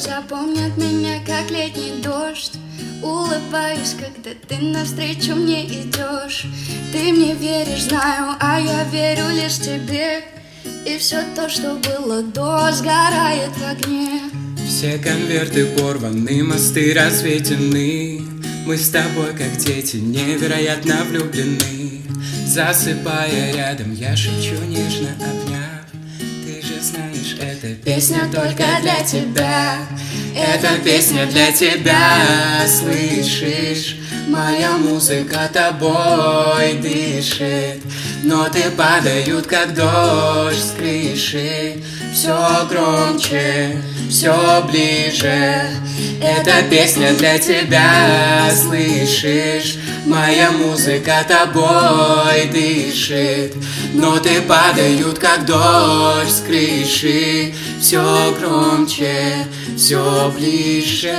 запомнят меня, как летний дождь. Улыбаюсь, когда ты навстречу мне идешь. Ты мне веришь, знаю, а я верю лишь тебе. И все то, что было до, сгорает в огне. Все конверты порваны, мосты разветены. Мы с тобой, как дети, невероятно влюблены. Засыпая рядом, я шепчу, нежно обняв: ты же знаешь, эта песня только для тебя. Эта песня для тебя, слышишь? Моя музыка тобой дышит. Ноты падают, как дождь с крыши. Все громче, все ближе. Эта песня для тебя, слышишь? Моя музыка тобой дышит. Ноты падают, как дождь с крыши. Все громче, все ближе.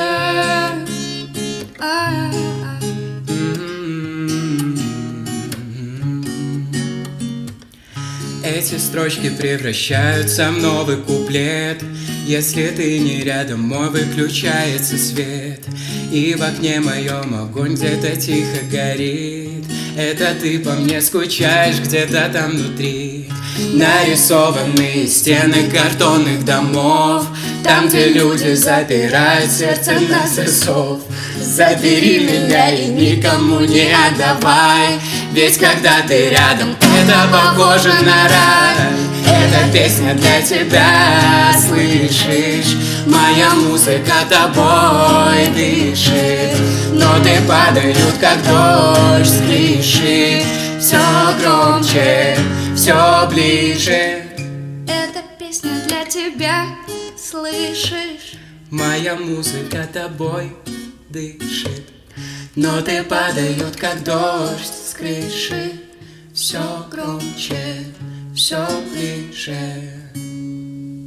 Эти строчки превращаются в новый куплет. Если ты не рядом, мой выключается свет. И в окне моем огонь где-то тихо горит. Это ты по мне скучаешь где-то там внутри. Нарисованные стены картонных домов, там, где люди запирают сердце на засов. Забери меня и никому не отдавай, ведь когда ты рядом, это похоже на рай. Эта песня для тебя, слышишь? Моя музыка тобой дышит. Ноты падают, как дождь с крыши. Все громче, все ближе. Эта песня для тебя, слышишь? Моя музыка тобой дышит. Ноты падают, как дождь с крыши. Все громче, все ближе.